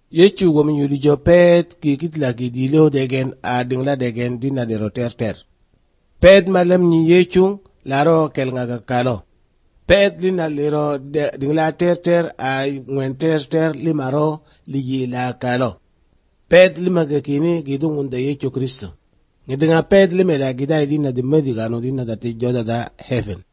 Yechu wom yudi jo pet ki kitla ki dilo degen a dingla degen dina de roter. Pet malam ni yechu laro kel nga kalo. Pet lina liro dingla ter a ngwen ter limaro ligi la kalo. Pet lima gekini gidungunda yechu Kristo. Ngidinga pet limela gidai dina de medigano dina da te joda da heaven.